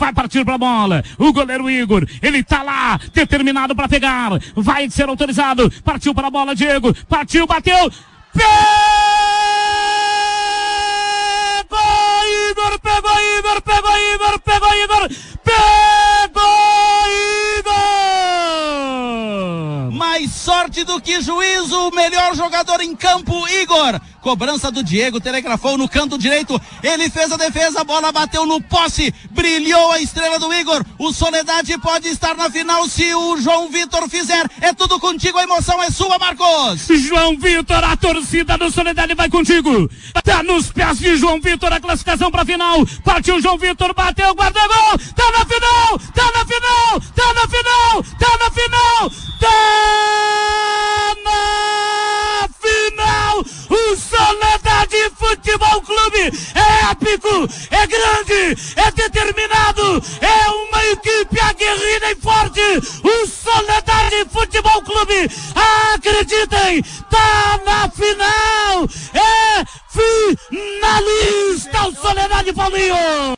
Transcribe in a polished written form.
vai partir pra bola, o goleiro Igor, ele tá lá, determinado pra pegar, vai ser autorizado, partiu pra bola, Diego, partiu, bateu, Igor, pegou Igor, mais sorte do que juízo, o melhor jogador em campo, Igor. Cobrança do Diego, telegrafou no canto direito, ele fez a defesa, a bola bateu no poste, brilhou a estrela do Igor, o Soledade pode estar na final se o João Vitor fizer, é tudo contigo, a emoção é sua, Marcos. João Vitor, a torcida do Soledade vai contigo, tá nos pés de João Vitor, a classificação pra final, partiu João Vitor, bateu, guardou gol, tá na final, o Soledade Futebol Clube é épico, é grande, é determinado, é uma equipe aguerrida e forte, o Soledade Futebol Clube, acreditem, tá na final, é finalista o Soledade, Paulinho!